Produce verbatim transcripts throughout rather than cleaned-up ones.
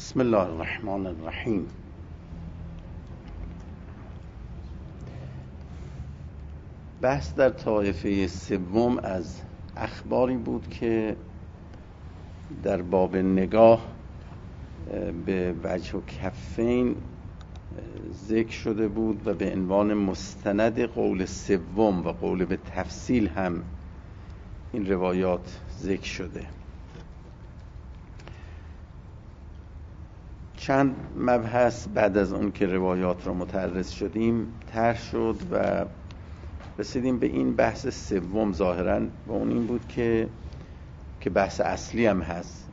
بسم الله الرحمن الرحیم. بحث در طایفه سوم از اخباری بود که در باب نگاه به وجه و کفین ذکر شده بود و به عنوان مستند قول سوم و قول به تفصیل هم این روایات ذکر شده. چند مبحث بعد از اون که روایات را متعرض شدیم طرح شد و رسیدیم به این بحث سوم ظاهراً و اون این بود که که بحث اصلی هم هست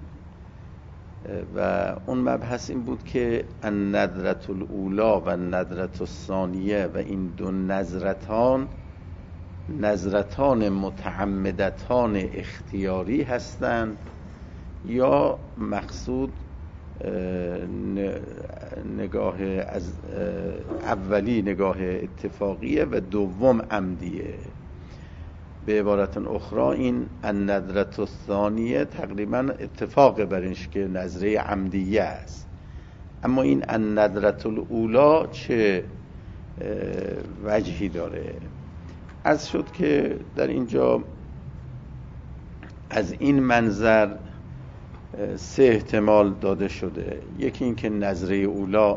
و اون مبحث این بود که النظرة الاولی و النظرة الثانیه و این دو نظرتان نظرتان متعمدتان اختیاری هستند یا مقصود نگاه از اولی نگاه اتفاقیه و دوم عمدیه. به عبارت اخرى این النظرة الثانیه تقریبا اتفاق بر اینش که نظره عمدیه است، اما این النظرة الاولی چه وجهی داره؟ عرض شد که در اینجا از این منظر سه احتمال داده شده. یکی این که نظره اولا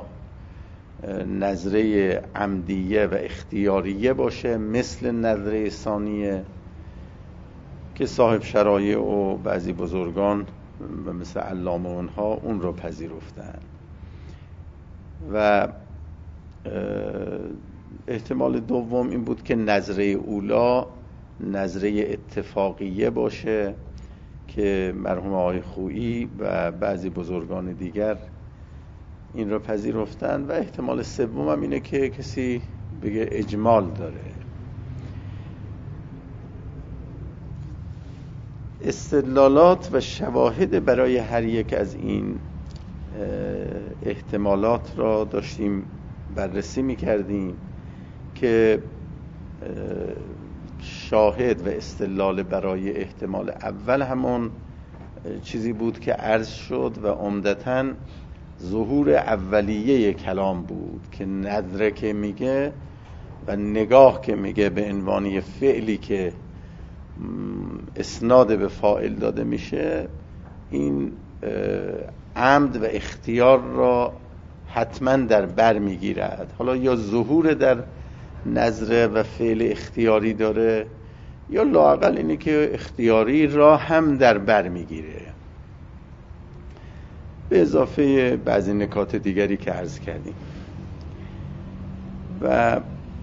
نظره عمدیه و اختیاریه باشه مثل نظره ثانیه که صاحب شرایع و بعضی بزرگان و مثل علامه اونها اون رو پذیرفتن، و احتمال دوم این بود که نظره اولا نظره اتفاقیه باشه که مرحوم آقای خویی و بعضی بزرگان دیگر این را پذیرفتن، و احتمال سوم هم اینه که کسی بگه اجمال داره. استدلالات و شواهد برای هر یک از این احتمالات را داشتیم بررسی می‌کردیم که شاهد و استدلال برای احتمال اول همون چیزی بود که عرض شد و عمدتاً ظهور اولیه کلام بود که نظره که میگه و نگاه که میگه به عنوان فعلی که اسناد به فاعل داده میشه، این عمد و اختیار را حتما در بر میگیرد. حالا یا ظهور در نظره و فعل اختیاری داره یا لااقل اینه که اختیاری را هم در بر میگیره، به اضافه بعضی نکات دیگری که عرض کردیم. و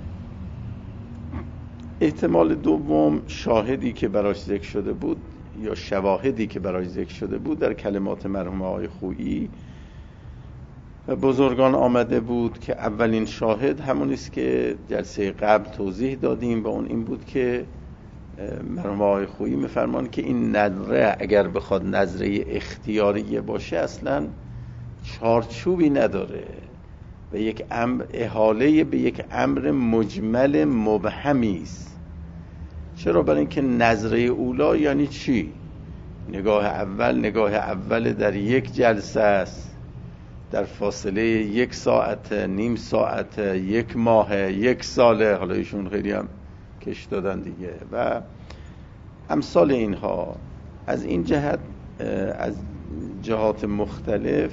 احتمال دوم شاهدی که براش ذکر شده بود یا شواهدی که براش ذکر شده بود در کلمات مرحوم آقای خویی و بزرگان آمده بود که اولین شاهد همون است که جلسه قبل توضیح دادیم و اون این بود که مرحوم آقای خویی میفرمان که این نظره اگر بخواد نظره اختیاریه باشه اصلا چارچوبی نداره و یک امر احاله به یک امر مجمل مبهمی است. چرا؟ برای اینکه نظره اولا یعنی چی؟ نگاه اول نگاه اول در یک جلسه است، در فاصله یک ساعت، نیم ساعت، یک ماه، یک ساله، حالا ایشون خیلی هم کش دادن دیگه و امثال اینها. از این جهت از جهات مختلف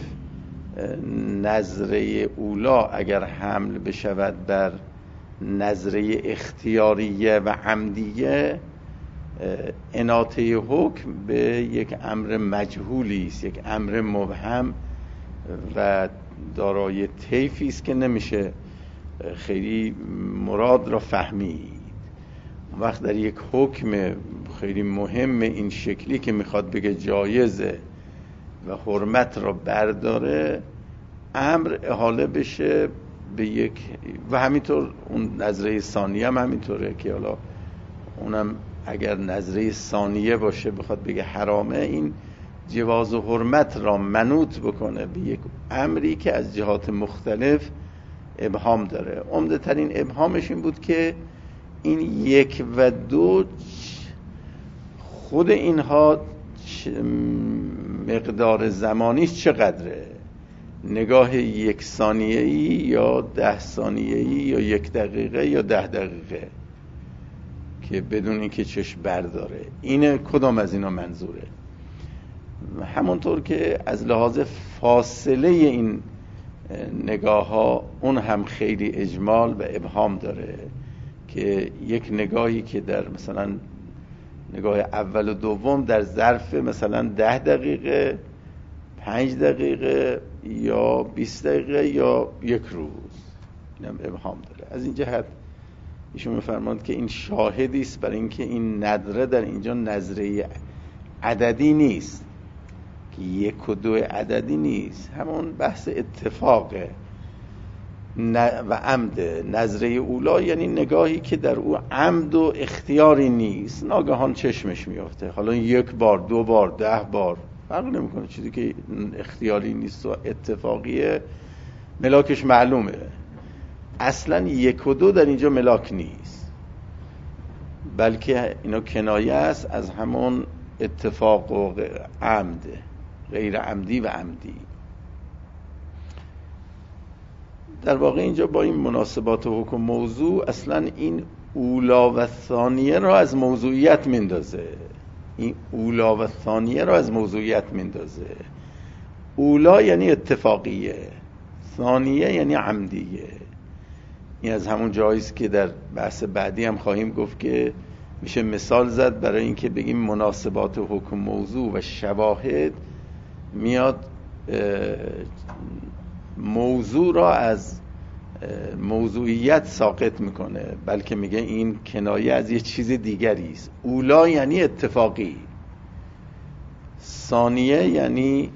نظره اولا اگر حمل بشود بر نظره اختیاریه و عمدیه، اناطه حکم به یک امر مجهولی است، یک امر مبهم و دارای طیفی است که نمیشه خیلی مراد را فهمید. وقت در یک حکم خیلی مهم این شکلی که میخواد بگه جایزه و حرمت را برداره، امر احاله بشه به یک، و همینطور اون نظره ثانیه هم همینطوره که حالا اونم اگر نظره ثانیه باشه بخواد بگه حرامه، این جواز و حرمت را منوط بکنه به یک امری که از جهات مختلف ابهام داره. عمده ترین ابهامش این بود که این یک و دو خود اینها مقدار زمانیش چقدره. نگاه یک ثانیه‌ای یا ده ثانیه‌ای یا یک دقیقه یا ده دقیقه که بدون اینکه چشم برداره. اینه کدام از اینا منظوره؟ همونطور که از لحاظ فاصله این نگاه ها اون هم خیلی اجمال و ابهام داره که یک نگاهی که در مثلا نگاه اول و دوم در ظرف مثلا ده دقیقه، پنج دقیقه یا بیست دقیقه یا یک روز، اینم ابهام داره. از این جهت ایشون می‌فرماند که این شاهدی است برای اینکه این نظره در اینجا نظره عددی نیست، که یک و دو عددی نیست، همون بحث اتفاقه و عمد. نظره اولا یعنی نگاهی که در او عمد و اختیاری نیست، ناگهان چشمش میفته، حالا یک بار، دو بار، ده بار فرق نمیکنه، چیزی که اختیاری نیست و اتفاقیه ملاکش معلومه. اصلا یک و دو در اینجا ملاک نیست، بلکه اینا کنایه است از همون اتفاق و عمد، غیر عمدی و عمدی. در واقع اینجا با این مناسبات و حکم موضوع اصلا این اولا و ثانیه را از موضوعیت میندازه. این اولا و ثانیه را از موضوعیت میندازه. اولا یعنی اتفاقیه، ثانیه یعنی عمدیه. این از همون جاییست که در بحث بعدی هم خواهیم گفت که میشه مثال زد برای اینکه بگیم مناسبات و حکم موضوع و شواهد میاد موضوع را از موضوعیت ساقط میکنه، بلکه میگه این کنایه از یه چیز دیگری است. اولا یعنی اتفاقی، ثانیه یعنی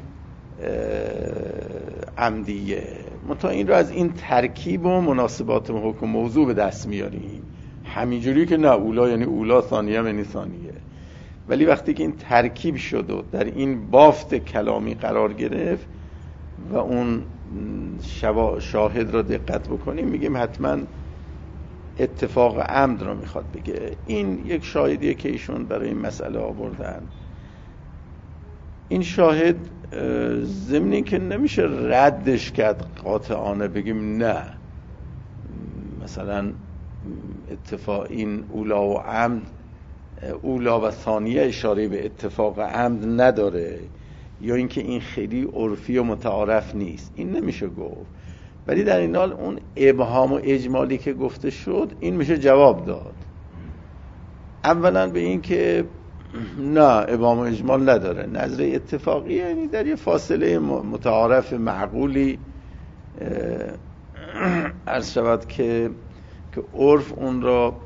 عمدیه. منتها این رو از این ترکیب و مناسبات و حکم موضوع به دست میاریم، همینجوری که نه اولا یعنی اولا، ثانیه یعنی ثانیه. ولی وقتی که این ترکیب شد و در این بافت کلامی قرار گرفت و اون شاهد را دقت بکنیم، میگیم حتما اتفاق عمد را میخواد بگه. این یک شاهدیه که ایشون برای این مسئله آوردن. این شاهد ضمنی که نمیشه ردش کرد قاطعانه، بگیم نه مثلا اتفاق این اولا و عمد، اولا و ثانیه اشاره به اتفاق عمد نداره، یا اینکه این خیلی عرفی و متعارف نیست، این نمیشه گفت. ولی در این حال اون ابهام و اجمالی که گفته شد این میشه جواب داد. اولا به این که نه ابهام و اجمال نداره، نظره اتفاقی یعنی در یه فاصله متعارف معقولی عرض شود که که عرف اون را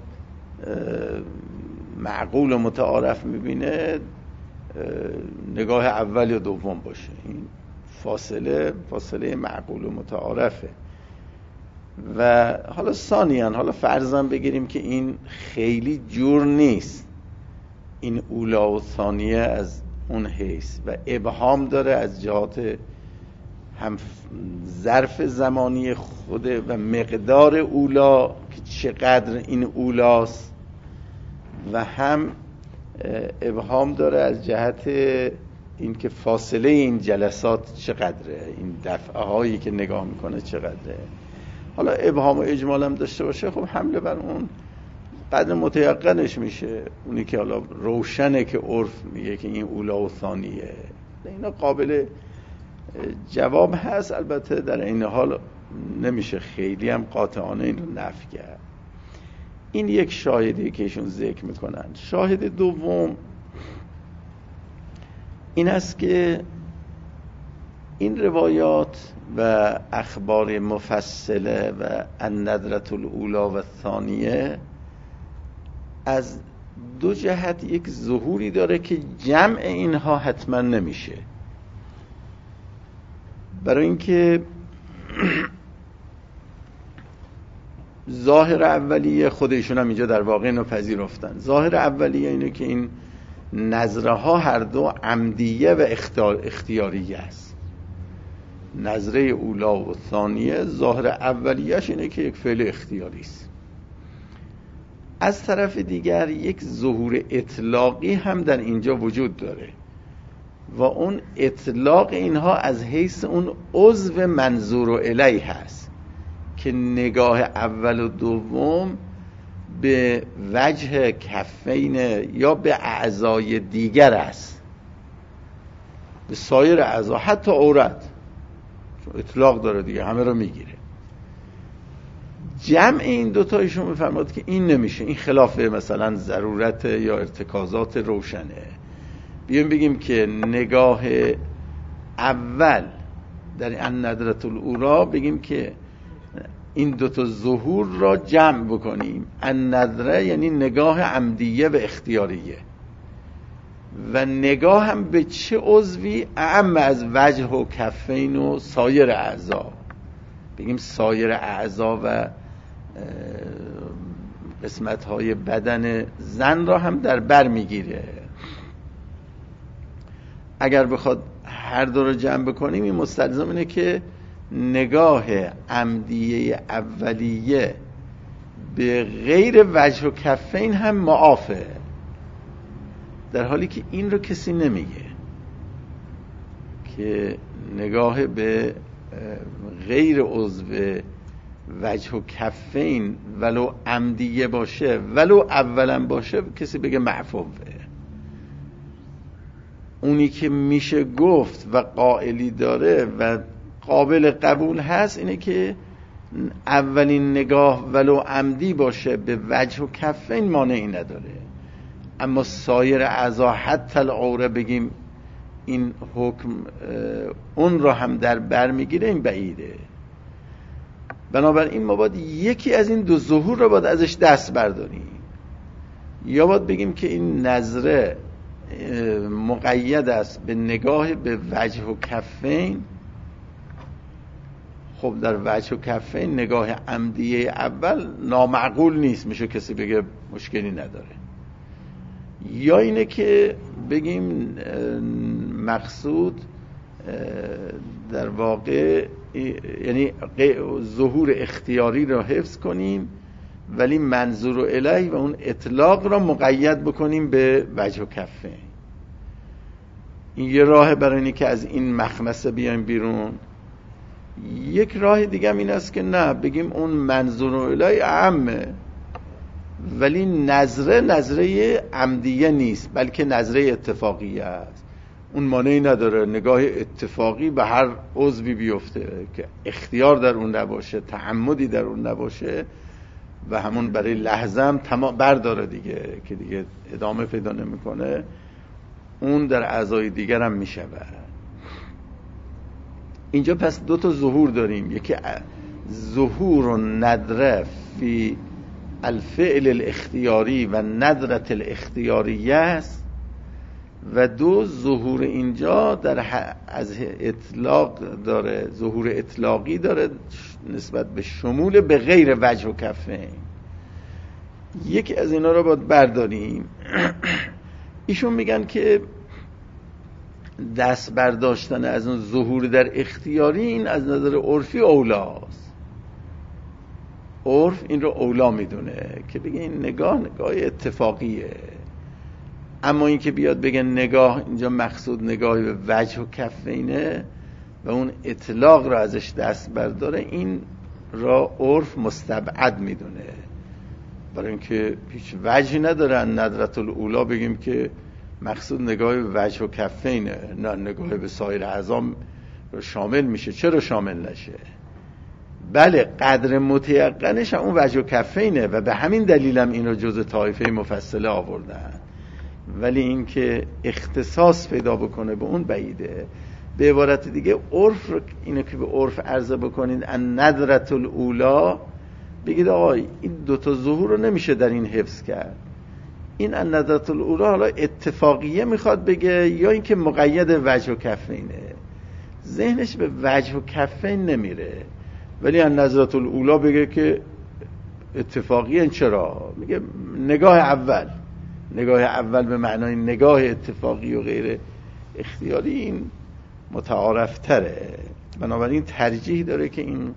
معقول و متعارف میبینه، نگاه اول یا دوم باشه. این فاصله فاصله معقول و متعارفه. و حالا ثانیاً، حالا فرضاً بگیریم که این خیلی جور نیست، این اولا و ثانیه از اون حیث و ابهام داره از جهات هم ظرف زمانی خوده و مقدار اولا که چقدر این اولاست، و هم ابهام داره از جهت این که فاصله این جلسات چقدره، این دفعه هایی که نگاه میکنه چقدره. حالا ابهام و اجمال هم داشته باشه، خب حمله بر اون قدر متیقنش میشه، اونی که حالا روشنه که عرف میگه که این اولا و ثانیه. اینا قابل جواب هست، البته در این حال نمیشه خیلی هم قاطعانه این رو نفی کرد. این یک شاهدی که ایشون ذکر میکنن. شاهد دوم این است که این روایات و اخبار مفصله و النظرة الاولی و الثانیه از دو جهت یک ظهوری داره که جمع اینها حتما نمیشه. برای اینکه ظاهر اولیه خودشون هم اینجا در واقع اینو پذیرفتن. ظاهر اولیه اینه که این نظره ها هر دو عمدیه و اختیاریه است. نظره اولا و ثانیه ظاهر اولیهش اینه که یک فعل اختیاری است. از طرف دیگر یک ظهور اطلاقی هم در اینجا وجود داره. و اون اطلاق اینها از حیث اون عضو منظور الیه هست که نگاه اول و دوم به وجه کفین یا به اعضای دیگر است، به سایر اعضا، حتی عورت اطلاق داره دیگه، همه رو میگیره. جمع این دوتا ایشون میفرماد که این نمیشه، این خلاف مثلا ضرورت یا ارتکازات روشنه. بیایم بگیم که نگاه اول در الندرة الاولی بگیم که این دوتا ظهور را جمع بکنیم. النظره یعنی نگاه عمدیه و اختیاریه، و نگاه هم به چه عضوی؟ اعم از وجه و کفین و سایر اعضا. بگیم سایر اعضا و قسمت های بدن زن را هم در بر میگیره. اگر بخواد هر دو رو جمع بکنیم، این مستلزم اینه که نگاه عمدیه اولیه به غیر وجه و کفین هم معافه، در حالی که این رو کسی نمیگه که نگاه به غیر عضو وجه و کفین ولو عمدیه باشه ولو اولا باشه کسی بگه معفوه. اونی که میشه گفت و قائلی داره و قابل قبول هست اینه که اولین نگاه ولو عمدی باشه به وجه و کفین مانعی نداره، اما سایر اعضا حتی العوره بگیم این حکم اون را هم در بر میگیره، این بعیده. بنابراین ما باید یکی از این دو ظهور را باید ازش دست برداریم، یا باید بگیم که این نظره مقید است به نگاه به وجه و کفین. خب در وجه و کفین نگاه عمدیه اول نامعقول نیست، میشه کسی بگه مشکلی نداره. یا اینه که بگیم مقصود در واقع یعنی ظهور اختیاری را حفظ کنیم ولی منظور الیه و اون اطلاق را مقید بکنیم به وجه و کفین. این یه راه برای اینی که از این مخمسه بیایم بیرون. یک راه دیگه هم این است که نه، بگیم اون منظور الیه عامه ولی نظره نظره عمدیه نیست بلکه نظره اتفاقیه است. اون مانعی نداره نگاه اتفاقی به هر عضوی بیفته که اختیار در اون نباشه، تعمدی در اون نباشه و همون برای لحظه هم تمام برداره دیگه که دیگه ادامه پیدا نمیکنه، اون در اعضای دیگر هم میشه. اینجا پس دو تا ظهور داریم، یکی ظهور و ندره فی الفعل الاختیاری و ندرت الاختیاریه است، و دو ظهور اینجا در از اطلاق داره، ظهور اطلاقی داره نسبت به شمول به غیر وجه و کفین. یکی از اینا رو باید برداریم. ایشون میگن که دست برداشتن از اون ظهور در اختیاری این از نظر عرفی اولاست. عرف این رو اولا میدونه که بگه این نگاه نگاه اتفاقیه، اما این که بیاد بگه نگاه اینجا مقصود نگاه به وجه و کفینه و اون اطلاق را ازش دست برداره، این را عرف مستبعد میدونه، برای اینکه هیچ وجهی ندارن ندرة الاولی بگیم که مقصود نگاه به وجه و کفینه، نه نگاه به سایر اعضا رو شامل میشه. چرا شامل نشه؟ بله قدر متیقنش اون وجه و کفینه و به همین دلیل هم این رو جز طایفه مفصله آوردن، ولی این که اختصاص پیدا بکنه به اون بعیده. به عبارت دیگه عرف رو اینو که به عرف عرضه بکنید ان ندرة الاولی، بگید آقا این دوتا ظهور رو نمیشه در این حفظ کرد. این ان ندرة الاولی حالا اتفاقیه میخواد بگه یا اینکه مقید وجه و کفینه، ذهنش به وجه و کفین نمیره، ولی ان ندرة الاولی بگه که اتفاقیه. چرا؟ میگه نگاه اول، نگاه اول به معنای نگاه اتفاقی و غیر اختیاری این متعارف تره. بنابراین ترجیح داره که این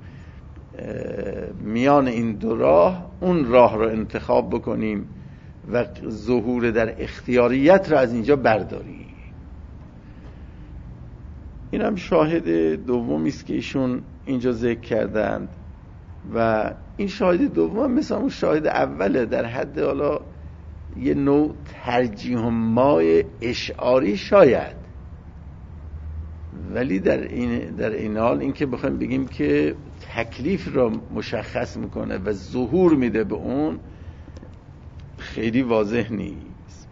میان این دو راه اون راه رو انتخاب بکنیم و ظهور در اختیاریت رو از اینجا برداریم. این هم شاهد دومی است که ایشون اینجا ذکر کردند و این شاهد دوم مثل اون شاهد اوله، در حد حالا یه نوع ترجیح مای اشعاری شاید، ولی در این در این حال این که بخوایم بگیم که تکلیف را مشخص میکنه و ظهور میده به اون خیلی واضح نیست.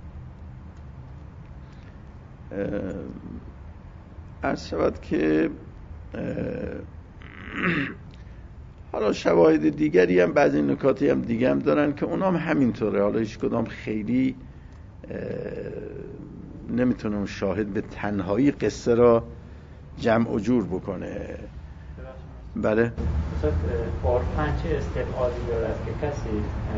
عرض شود که حالا شواهد دیگری هم بعضی نکاتی هم دیگه هم دارن که اونام همینطوره، حالا هیچ کدام خیلی نمیتونه اون شاهد به تنهایی قصه را جمع و جور بکنه. بله مثلا عرفاً چه استبعادی دارد که کسی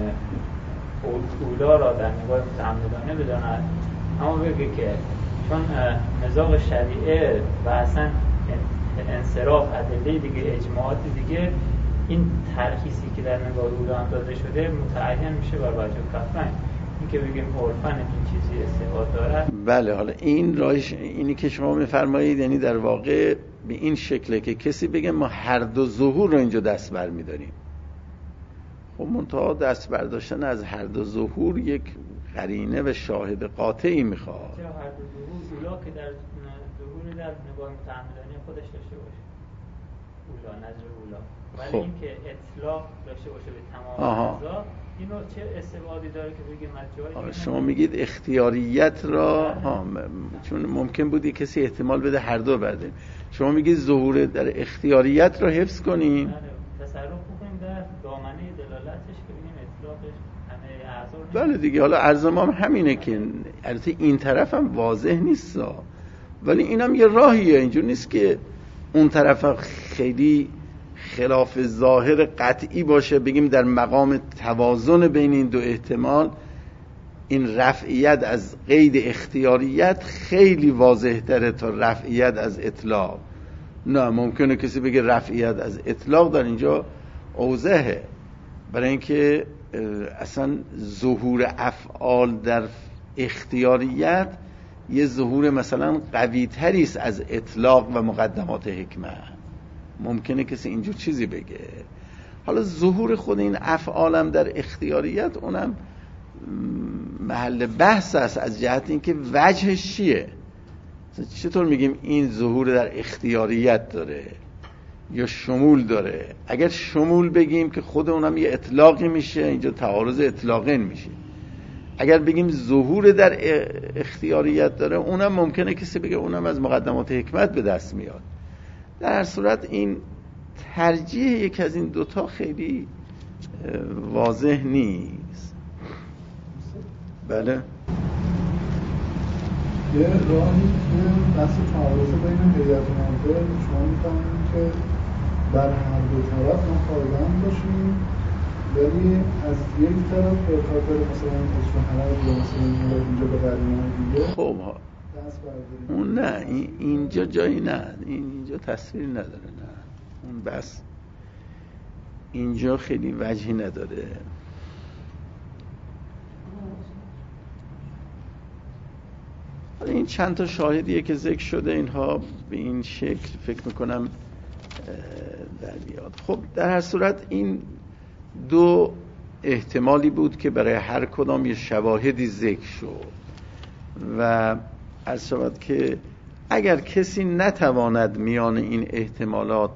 اولا را در نگاه متعمدانه بداند، اما بگه که چون مزاق شریعه و اصلا انصراف ادله دیگه اجماعات دیگه این ترخیصی که در نگاه اولا هم داده شده متعین میشه بر وجه کفرین، این که بگیم عرفاً این چیزی استبعاد دارد. بله حالا این راهش اینی که شما میفرمایید یعنی در واقع به این شکله که کسی بگه ما هر دو ظهور رو اینجا دست بر می‌داریم. خب منتها دست برداشتن از هر دو ظهور یک قرینه و شاهد قاطعی میخواد. چرا هر دو ظهور اولا که در ظهور در نگاه متعمدانه خودش داشته باشه اولا نظر اولا، ولی خب. این که اطلاق داشته باشه به تمام اعضا، اینو چه استبعادی داره که بگیم از جایی شما میگید اختیاریت را ها چون ممکن بودی کسی احتمال بده هر دو بده، شما میگید ظهور در اختیاریت را حفظ کنیم، تصرف بکنیم در دامنه دلالتش که بگیم اطلاقش همه اعضا. بله دیگه حالا عرض ما هم همینه که البته این طرف هم واضح نیست، ولی اینم یه راهیه، اینجور نیست که اون طرف هم خیلی خلاف ظاهر قطعی باشه بگیم در مقام توازن بین این دو احتمال این رفعیت از قید اختیاریت خیلی واضح تره تا رفعیت از اطلاق. نه ممکنه کسی بگه رفعیت از اطلاق در اینجا اوضحه، برای اینکه اصلا ظهور افعال در اختیاریت یه ظهور مثلا قوی تری است از اطلاق و مقدمات حکمه. ممکنه کسی اینجور چیزی بگه. حالا ظهور خود این افعالم در اختیاریت اونم محل بحث است از جهت اینکه وجهش چیه. چطور میگیم این ظهور در اختیاریت داره یا شمول داره؟ اگر شمول بگیم که خود اونم یه اطلاقی میشه، اینجا تعارض اطلاقین میشه. اگر بگیم ظهور در اختیاریت داره اونم ممکنه کسی بگه اونم از مقدمات حکمت به دست میاد. در هر صورت این ترجیح یک از این دوتا خیلی واضح نیست. بله یه راهی که بحث تعارض بین هیئت ناظر شما می‌فهمید که بر هر دو طرف ما پایبند باشیم، ولی از یک طرف به خاطر مثلا اصلاحات یا مثلا اینجا به قرینه دیگه خب اون نه این اینجا جایی نه، این اینجا تصویر نداره، نه اون بس اینجا خیلی وجهی نداره. این چند تا شاهدیه که ذکر شده اینها به این شکل فکر میکنم در بیاد. خب در هر صورت این دو احتمالی بود که برای هر کدام یه شواهدی ذکر شد و عرض شود که اگر کسی نتواند میان این احتمالات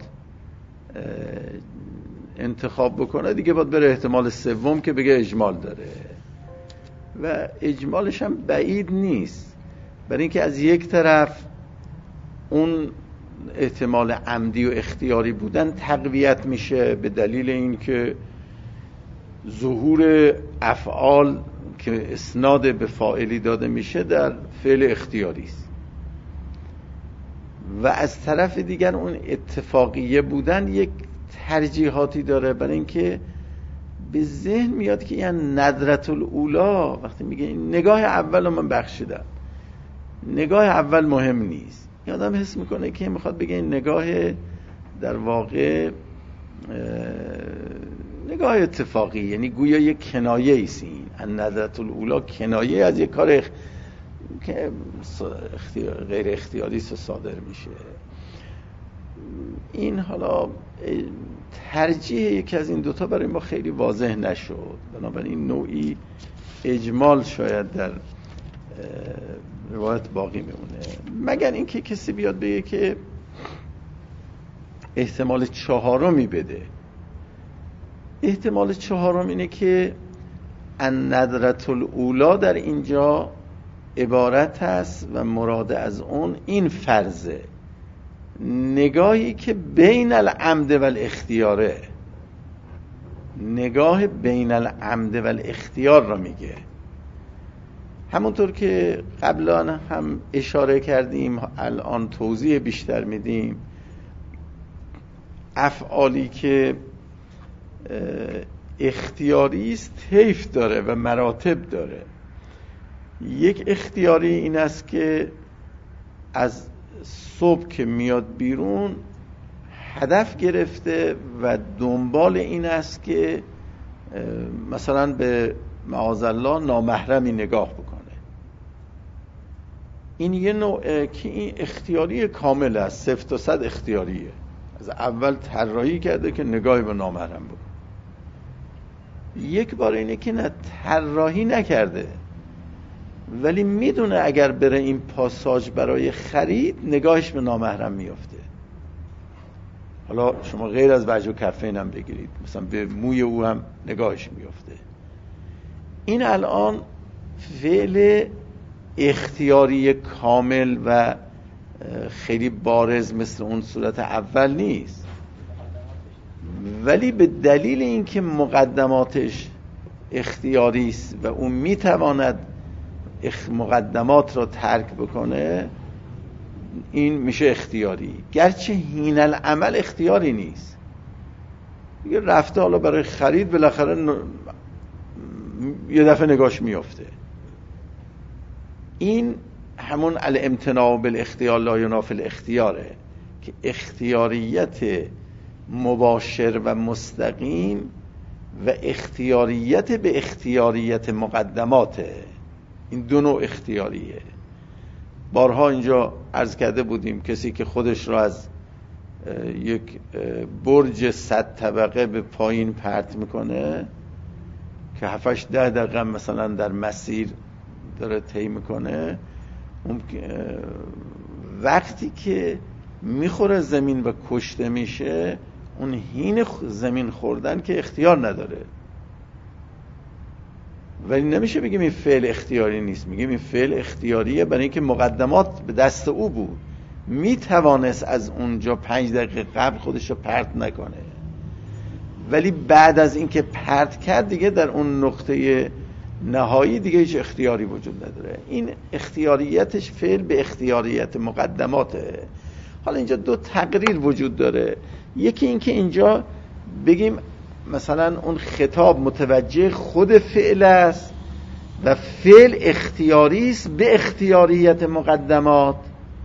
انتخاب بکنه دیگه باید بره احتمال سوم که بگه اجمال داره و اجمالش هم بعید نیست، برای اینکه از یک طرف اون احتمال عمدی و اختیاری بودن تقویت میشه به دلیل اینکه ظهور افعال که اسناد به فاعلی داده میشه در فعل اختیاری است و از طرف دیگر اون اتفاقیه بودن یک ترجیحاتی داره، برای اینکه به ذهن میاد که یعنی ندرت الاولا وقتی میگه نگاه اول من بخشیدم، نگاه اول مهم نیست، این آدم حس میکنه که میخواد بگه این نگاه در واقع نگاه اتفاقی، یعنی گویا یک کنایه ایست، این ندرت الاولا کنایه از یک کار اخ... که اختیار... غیر اختیاری صادر میشه. این حالا ترجیح یکی از این دوتا برای ما خیلی واضح نشد، بنابراین نوعی اجمال شاید در روایت باقی میمونه، مگر اینکه کسی بیاد بگه که احتمال چهارمی بده. احتمال چهارم اینه که الندرة الاولی در اینجا عبارت است و مراد از اون این فرضه، نگاهی که بین العمد و الاختیاره، نگاه بین العمد و الاختیار را میگه. همونطور که قبلا هم اشاره کردیم، الان توضیح بیشتر میدیم، افعالی که اختیاری است طیف داره و مراتب داره. یک اختیاری این است که از صبح که میاد بیرون هدف گرفته و دنبال این است که مثلا به معاذالله نامحرمی نگاه بکنه. این یه نوعه که این اختیاری کامل است، صفر تا صد اختیاریه، از اول طراحی کرده که نگاهی به نامحرم بکنه. یک بار اینه که نه طراحی نکرده ولی میدونه اگر بره این پاساژ برای خرید نگاهش به نامحرم میافته. حالا شما غیر از وجه و کفین هم بگیرید، مثلا به موی او هم نگاهش میافته. این الان فعل اختیاری کامل و خیلی بارز مثل اون صورت اول نیست، ولی به دلیل اینکه مقدماتش اختیاری است و اون میتواند مقدمات را ترک بکنه، این میشه اختیاری، گرچه حین العمل اختیاری نیست. یه رفته حالا برای خرید، بالاخره ن... یه دفعه نگاش میافته. این همون الامتناع بالاختیار لا ینافی الاختیاره که اختیاریت مباشر و مستقیم و اختیاریت به اختیاریت مقدماته. این دو نوع اختیاریه. بارها اینجا عرض کرده بودیم کسی که خودش را از یک برج صد طبقه به پایین پرت میکنه که هفتش ده دقیقه مثلا در مسیر داره طی میکنه، وقتی که میخوره زمین و کشته میشه، اون حین زمین خوردن که اختیار نداره. ولی نمیشه بگیم این فعل اختیاری نیست، میگیم این فعل اختیاریه برای اینکه مقدمات به دست او بود، میتوانست از اونجا پنج دقیقه قبل خودش رو پرت نکنه، ولی بعد از اینکه پرت کرد دیگه در اون نقطه نهایی دیگه هیچ اختیاری وجود نداره. این اختیاریتش فعل به اختیاریت مقدماته. حالا اینجا دو تقریر وجود داره، یکی اینکه اینجا بگیم مثلا اون خطاب متوجه خود فعل است و فعل اختیاری است به اختیاریت مقدمات،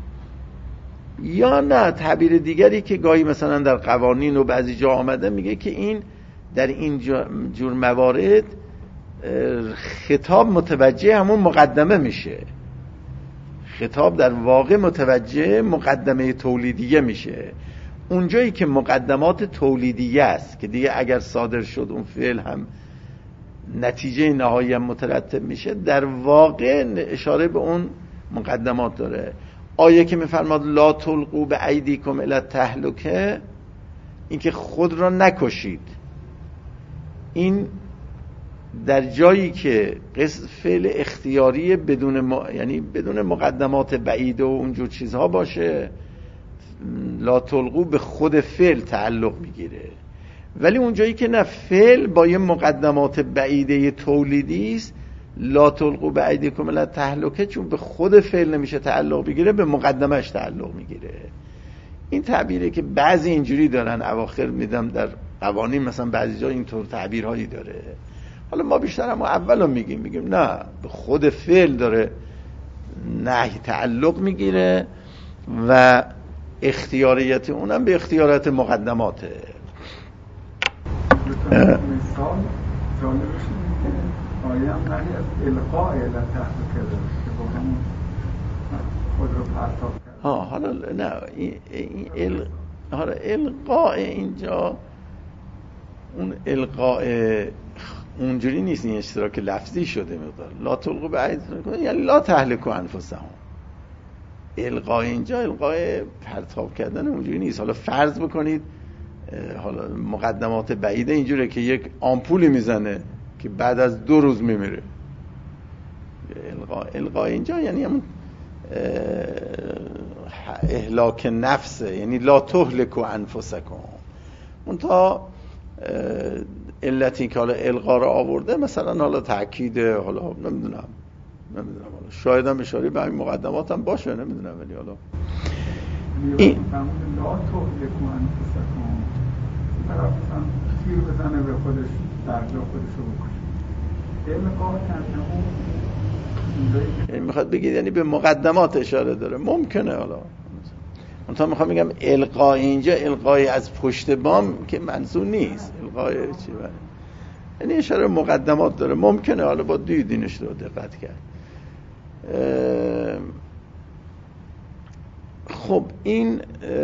یا نه تعبیر دیگری که گاهی مثلا در قوانین و بعضی جا آمده میگه که این در این جور موارد خطاب متوجه همون مقدمه میشه، خطاب در واقع متوجه مقدمه تولیدیه میشه. اونجایی که مقدمات تولیدیه است که دیگه اگر صادر شد اون فعل هم نتیجه نهایی هم مترتب میشه، در واقع اشاره به اون مقدمات داره. آیه که میفرماد لا تلقوا بایدیکم الی التهلکه، این که خود را نکشید، این در جایی که قصد فعل اختیاری بدون م... یعنی بدون مقدمات بعید و اونجور چیزها باشه، لا تلقوا به خود فعل تعلق میگیره. ولی اونجایی که نه، فعل با یه مقدمات بعیده تولیدی است، لا تلقوا بایدیکم الی التهلکه، چون به خود فعل نمیشه تعلق بگیره، به مقدمش تعلق میگیره. این تعبیری که بعضی اینجوری دارن، اواخر میدم در قوانین مثلا بعضی جا اینطور تعبیرهایی داره. حالا ما بیشتر هم اولو میگیم، میگیم نه، به خود فعل داره نهی تعلق میگیره و اختیاریت اونم به اختیاریت مقدماته. مثال جالبش اینه که آیه هم نهی از القاء الی التهلکه داره که با همون خود رو پرتاب کرد. ها حالا نه این ال... حالا القاء اینجا اون القاء اونجوری نیست، این اشتراک لفظی شده مقدار لا تلقوا بأیدیکم، یعنی لا تهلکوا انفسکم. القاء اینجا القاء پرتاب کردن اونجوری نیست. حالا فرض بکنید حالا مقدمات بعیده اینجوره که یک آمپولی میزنه که بعد از دو روز میمیره. القاء القاء اینجا یعنی همون اهلاک نفسه، یعنی لا تهلکوا انفسکم. اون تا علتی که حالا القا رو آورده مثلا حالا تأکید، حالا نمیدونم نمیدونم حالا شاید هم اشاره به این مقدمات هم باشه، نمیدونم، ولی حالا این لا تهلکوا انفسکم طرف مثلا تیر بزنه به خودش در جا خودش رو بکشه. القا یعنی میخواد بگید یعنی به مقدمات اشاره داره، ممکنه. حالا منتها میخوام بگم القا اینجا القای از پشت بام که منظور نیست، القای چی باید یعنی اشاره مقدمات داره، ممکنه. حالا با دیدینش رو دقت کرد. خب این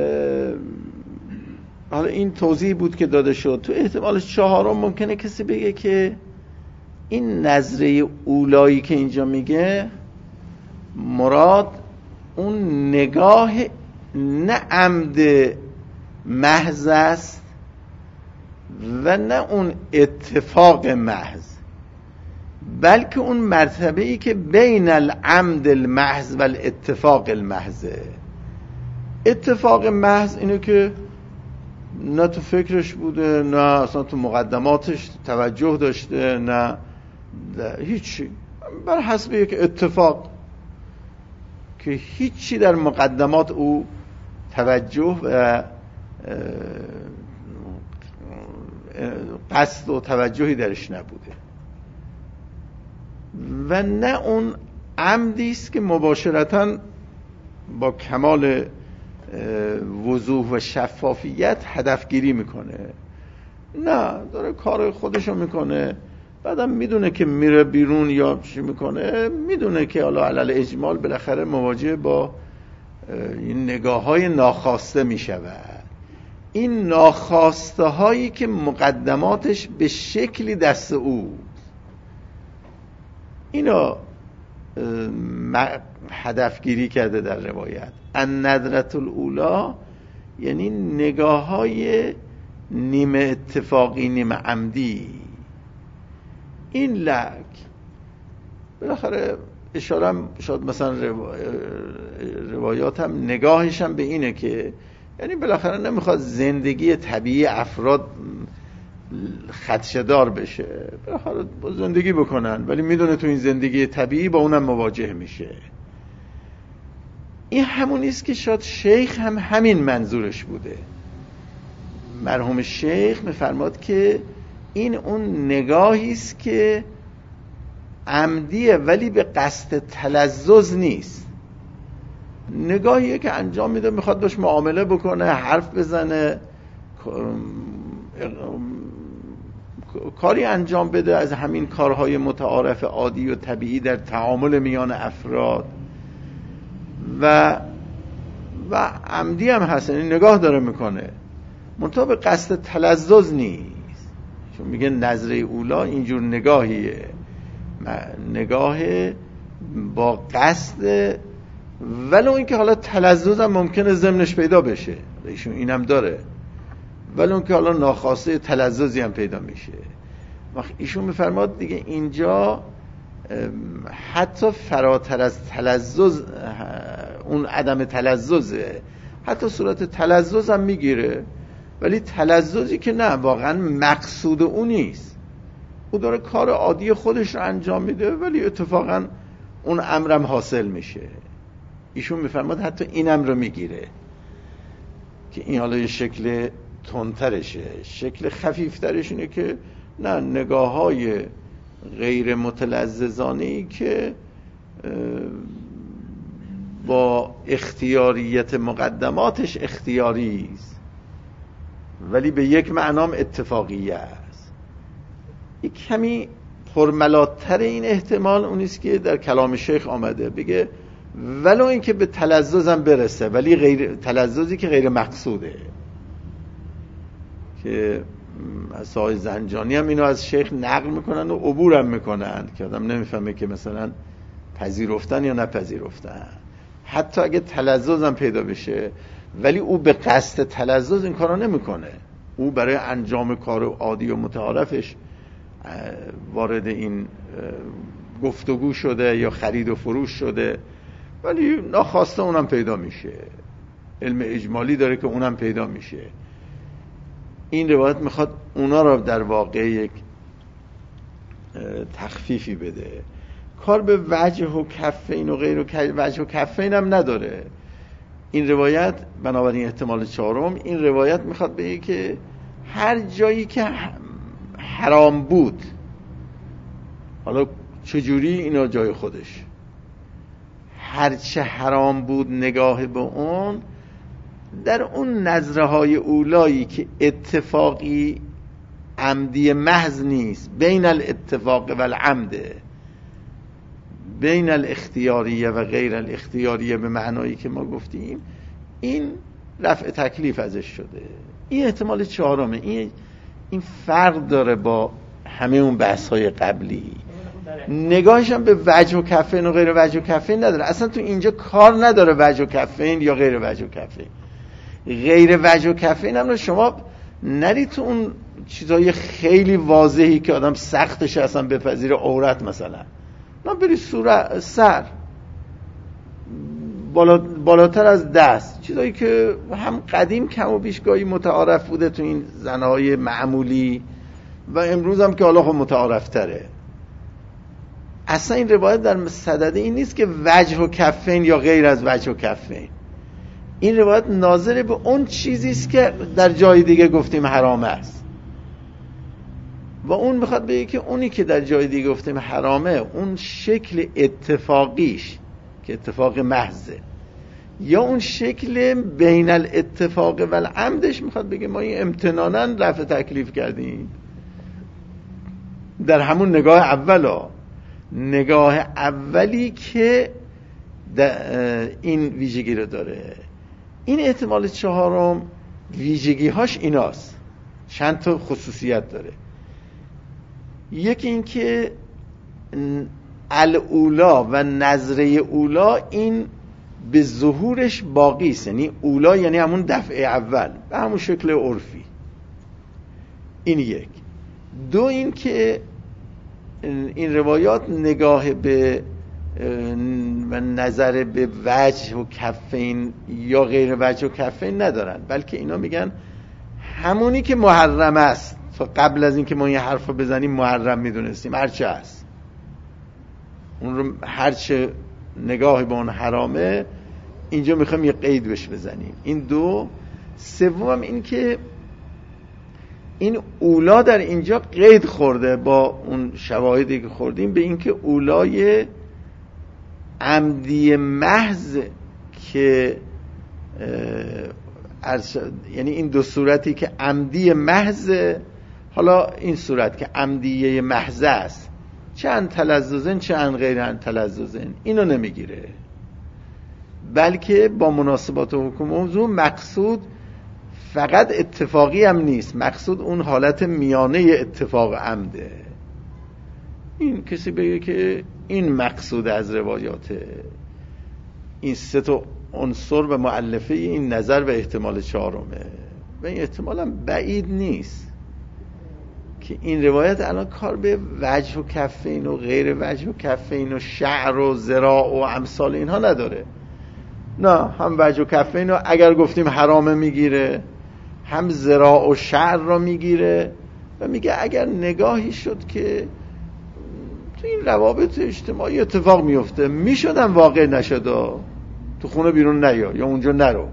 حالا این توضیح بود که داده شد. تو احتمال چهارم ممکنه کسی بگه که این نظره اولایی که اینجا میگه مراد اون نگاه نه عمد محض است و نه اون اتفاق محض، بلکه اون مرتبه‌ای که بین العمد المحض و الاتفاق المحض. اتفاق محض اینه که نه تو فکرش بوده، نه اصلا تو مقدماتش توجه داشته، نه هیچی، بر حسب یک اتفاق که هیچی در مقدمات او توجه و قصد و توجهی درش نبوده، و نه اون عمدی است که مباشرتاً با کمال وضوح و شفافیت هدفگیری میکنه. نه، داره کار خودشو میکنه، بعدم میدونه که میره بیرون یا چی میکنه، میدونه که حالا علل اجمال بالاخره مواجه با این نگاه های ناخواسته میشود. این ناخواسته هایی که مقدماتش به شکلی دست او، اینا هدفگیری کرده در روایت. النظرة الاولی یعنی نگاه های نیمه اتفاقی نیمه عمدی. این لک بالاخره اشاره هم شاید مثلا روایات هم نگاهش هم به اینه که یعنی بالاخره نمیخواد زندگی طبیعی افراد خدشه‌دار بشه، بالاخره با زندگی بکنن، ولی میدونه تو این زندگی طبیعی با اونم مواجه میشه. این همونیست که شاید شیخ هم همین منظورش بوده. مرحوم شیخ میفرماد که این اون نگاهی است که عمدیه ولی به قصد تلذذ نیست. نگاهیه که انجام میده، میخواد باش معامله بکنه، حرف بزنه، کاری انجام بده از همین کارهای متعارف عادی و طبیعی در تعامل میان افراد، و و عمدی هم هست، یعنی نگاه داره میکنه منتها به قصد تلذذ نیست. چون میگه نظره اولا اینجور نگاهیه، نگاه با قصد، ولو اینکه حالا تلذذ هم ممکنه ضمنش پیدا بشه، ایشون اینم داره، ولو اینکه حالا ناخواسته تلذذی هم پیدا میشه. وقت ایشون میفرماد دیگه اینجا حتی فراتر از تلذذ، اون عدم تلذذه، حتی صورت تلذذ هم میگیره، ولی تلذذی که نه، واقعا مقصود اون نیست، او داره کار عادی خودش رو انجام میده ولی اتفاقا اون امرم حاصل میشه. ایشون میفرماد حتی اینم رو میگیره که این حالا یه شکل تندترشه. شکل خفیفترش اینه که نه، نگاه های غیر متلذذانه‌ای که با اختیاریت مقدماتش اختیاری است ولی به یک معنام اتفاقیه است. یک کمی پرملاتر این احتمال اونیست که در کلام شیخ آمده، بگه ولو این که به تلذذ هم برسه ولی غیر تلذذی که غیر مقصوده. که از سای زنجانی هم اینو از شیخ نقل میکنن و عبورم میکنن که آدم نمیفهمه که مثلا پذیرفتن یا نپذیرفتن، حتی اگه تلذذ هم پیدا بشه ولی او به قصد تلذذ این کارو نمیکنه، او برای انجام کار عادی و متعارفش وارد این گفتگو شده یا خرید و فروش شده، ولی ناخواسته اونم پیدا میشه، علم اجمالی داره که اونم پیدا میشه. این روایت میخواد اونا را در واقع یک تخفیفی بده. کار به وجه و کفین و غیر و وجه و کفین هم نداره این روایت. بنابراین احتمال چهارم این روایت میخواد بگه که هر جایی که حرام بود، حالا چجوری اینا جای خودش، هرچه حرام بود نگاه به اون، در اون نظره های اولایی که اتفاقی عمدی محض نیست، بین الاتفاق و العمده، بین الاختیاریه و غیر الاختیاریه به معنایی که ما گفتیم، این رفع تکلیف ازش شده. این احتمال چهارمه. این این فرق داره با همه اون بحث های قبلی. نگاهش هم به وجه و کفین و غیر وجه و کفین نداره. اصلا تو اینجا کار نداره وجه و کفین یا غیر وجه و کفین. غیر وجه و کفین هم شما نری تو اون چیزای خیلی واضحی که آدم سختشه اصلا بپذیره، عورت مثلا، نه بری صورت، سر، بالا، بالاتر از دست، چیزایی که هم قدیم کم و بیش گاهی متعارف بوده تو این زنهای معمولی و امروز هم که حالا خب متعارف تره. اصلا این روایت در صدد این نیست که وجه و کفین یا غیر از وجه و کفین. این روایت ناظر به اون چیزی است که در جای دیگه گفتیم حرام است و اون میخواد بگه که اونی که در جای دیگه گفتیم حرامه، اون شکل اتفاقیش که اتفاق محضه، یا اون شکل بین الاتفاق و العمدش، میخواد بگه ما این امتنانا رفع تکلیف کردیم در همون نگاه اولا، نگاه اولی که این ویژگی رو داره. این احتمال چهارم ویژگی هاش ایناست، چند تا خصوصیت داره. یکی این که الاولا و نظره اولا این به ظهورش باقی است، یعنی اولا یعنی همون دفعه اول به همون شکل عرفی. این یک. دو این که این روایات نگاه به و نظر به وجه و کفین یا غیر وجه و کفین ندارن، بلکه اینا میگن همونی که محرم است، تا قبل از این که ما این حرف رو بزنیم محرم میدونستیم، هرچه هست اون رو، هرچه نگاه به اون حرامه، اینجا میخوایم یه قید بهش بزنیم. این دو. سوم این که این اولا در اینجا قید خورده با اون شواهدی که خوردیم به این که اولای عمدی محض که یعنی این دو صورتی که عمدی محض، حالا این صورت که عمدیه محض است، چند تلذذن چند غیر تلذذن، اینو نمیگیره، بلکه با مناسبات حکم موضوع مقصود فقط اتفاقی هم نیست، مقصود اون حالت میانه اتفاق عمده. این کسی بگه که این مقصود از روایاته، این سه تا عنصر و مؤلفه این نظر و احتمال چهارمه و این احتمال هم بعید نیست که این روایت الان کار به وجه و کفین و غیر وجه و کفین و شعر و ذراع و امثال اینها نداره. نه، هم وجه و کفین رو اگر گفتیم حرامه میگیره، هم ذراع و شعر رو میگیره و میگه اگر نگاهی شد که تو این روابط اجتماعی اتفاق میفته، میشدن واقع نشده، تو خونه بیرون نیا یا اونجا نرو،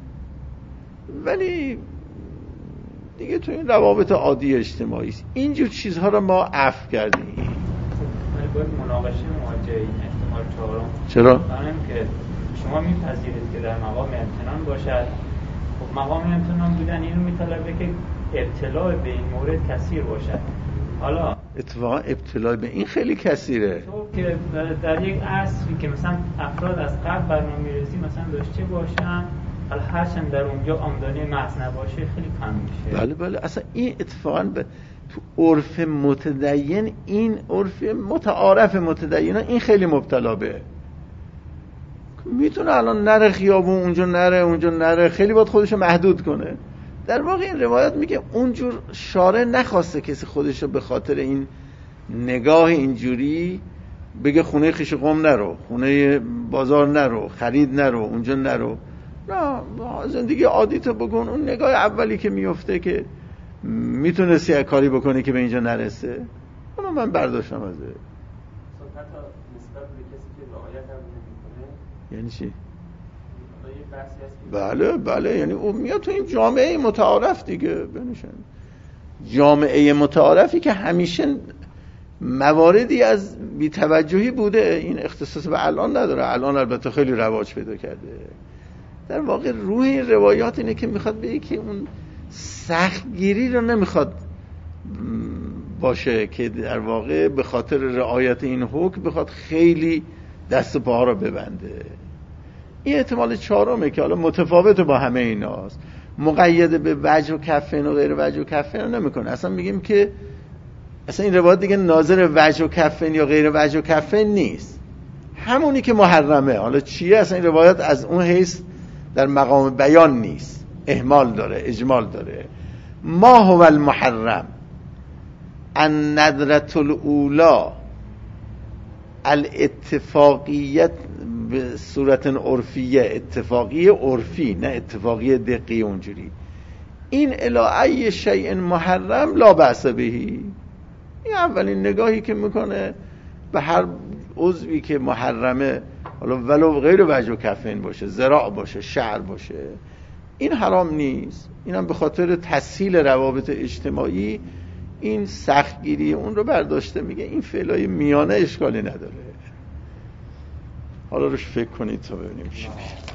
ولی دیگه تو این روابط عادی اجتماعی است. اینجور چیزها رو ما عفو کردیم. ولی باید مناقشه مواجه این احتمال چهارم. چرا؟ برای که شما میپذیرید که در مقام امتنان باشد، خب مقام امتنان بودن اینو میطلبه که ابتلا به این مورد کثیر باشد. حالا اتفاقا ابتلا به این خیلی کثیره، تو که در یک عصری که مثلا افراد از قبل برنامه‌ریزی مثلا داشته باشن حالا هرچند در اونجا آمدانی محض نباشه خیلی کم میشه. بله بله، اصلا این اتفاقا به تو عرف متدین، این عرف متعارف متدینا این خیلی مبتلا به، میتونه الان نره خیابون، اونجا نره اونجا نره، خیلی باید خودشو محدود کنه. در واقع این روایت میگه اونجور شارع نخواسته کسی خودشو به خاطر این نگاه اینجوری بگه خونه خیش قم نرو، خونه بازار نرو، خرید نرو، اونجا نرو. نه، زندگی عادی تو بگون. اون نگاه اولی که میفته که میتونستی کاری بکنی که به اینجا نرسه، اونو من برداشتم ازه. حتی نسبت به کسی که رعایت هم نمی‌کنه. یعنی چی؟ بله بله، یعنی اون میاد تو این جامعه متعارف دیگه بنشن، جامعه متعارفی که همیشه مواردی از بی‌توجهی بوده. این اختصاص به الان نداره، الان البته خیلی رواج پیدا کرده. در واقع روح این روایات اینه که میخواد بگه که اون سختگیری رو نمیخواد باشه که در واقع به خاطر رعایت این حکم بخواد خیلی دست و پاها رو ببنده. این احتمال چهارمه که حالا متفاوته با همه ایناست، مقید به وجه و کفین و غیر وجه و کفین رو نمیکنه. اصلا میگیم که اصلا این روایت دیگه ناظر وجه و کفین یا غیر وجه و کفین نیست، همونی که محرمه. حالا چیه اصلا این روایت از اون حیث در مقام بیان نیست، اهمال داره، اجمال داره. ما هو المحرم ان ندرت الاولا الاتفاقیت به صورت عرفیه، اتفاقی عرفی نه اتفاقی دقیق اونجوری. این الی شیء محرم لا بأس بهی. این اولین نگاهی که میکنه به هر عضوی که محرمه، حالا ولو غیر وجه و کفین باشه، ذراع باشه، شعر باشه، این حرام نیست. اینم به خاطر تسهیل روابط اجتماعی این سختگیری اون رو برداشته، میگه این فعلای میانه اشکالی نداره. حالا روش فکر کنید تا ببینیم چی میشه.